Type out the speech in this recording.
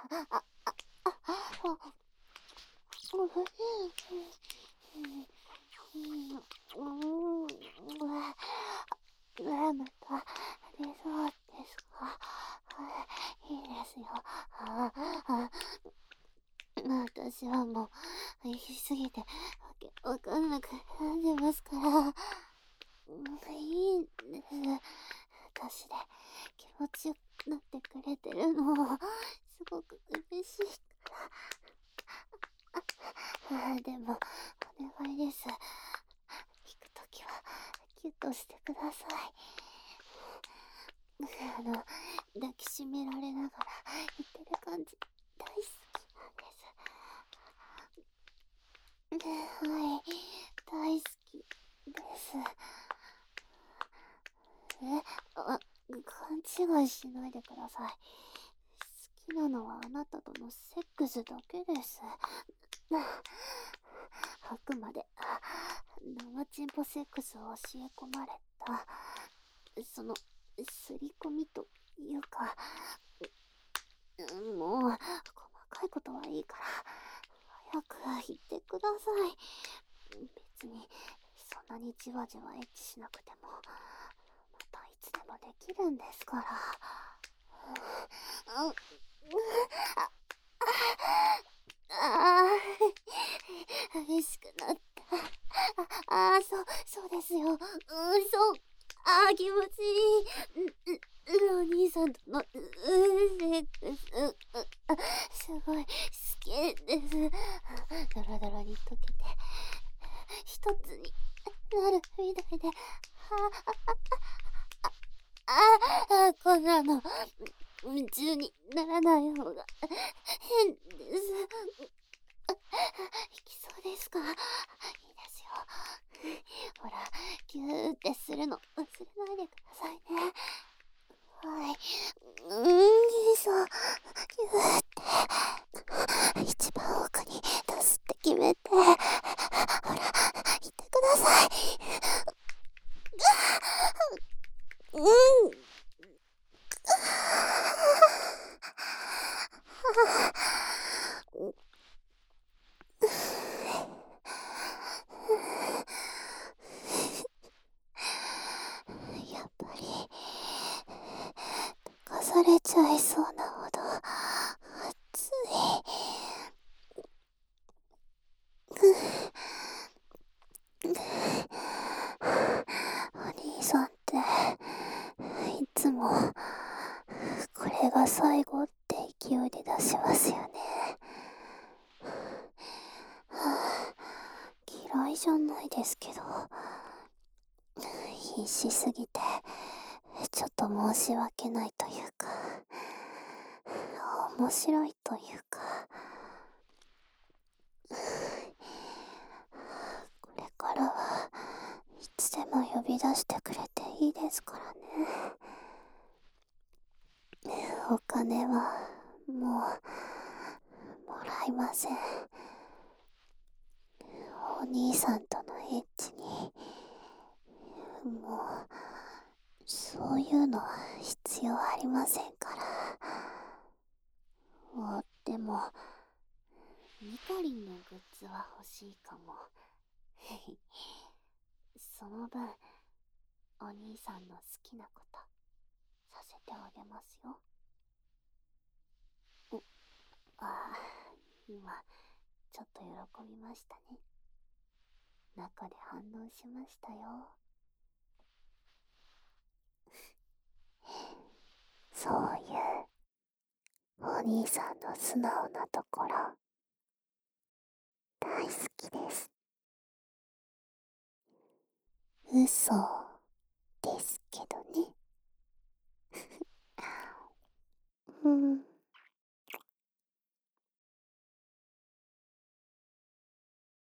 また出そうですか？いいですよ。私はもう、行きすぎて、わけわかんなくなってますから。いいんです。私で気持ちよくなってくれてるの、すごく嬉しいから。でも、お願いです。聞くときは、キュッとしてください。抱きしめられながら言ってる感じ、大好きなんです。はい、大好きです。勘違いしないでください。好きなのはあなたとのセックスだけです。あくまで、生チンポセックスを教え込まれた、その、すり込みというか、もう、細かいことはいいから、早く言ってください。別に、そんなにじわじわエッチしなくても、またいつでもできるんですから。激しくなった。そうですよ。そう。気持ちいい。お兄さんとの、セックス、すごい、好きです。ドロドロに溶けて、一つになるみたいで、こんなの、夢中にならない方が、変です。いきそうですか？いいですよ。ほら、ギューってするの忘れないでくださいね。はい。そう。ギューって、一番奥に出すって決めて、ほら、言ってください。やっぱり、溶かされちゃいそうなほど、熱い。お兄さんって、いつも、これが最後って勢いで出しますよね。嫌いじゃないですけど、必死すぎて、ちょっと申し訳ないというか、面白いというか、これからはいつでも呼び出してくれていいですからね。お金はもうもらいません。お兄さんとのエッチにもうそういうのは必要ありませんから。でもミカリンのグッズは欲しいかも。その分お兄さんの好きなことさせてあげますよ。今ちょっと喜びましたね。中で反応しましたよ。そういうお兄さんの素直なところ大好きです。嘘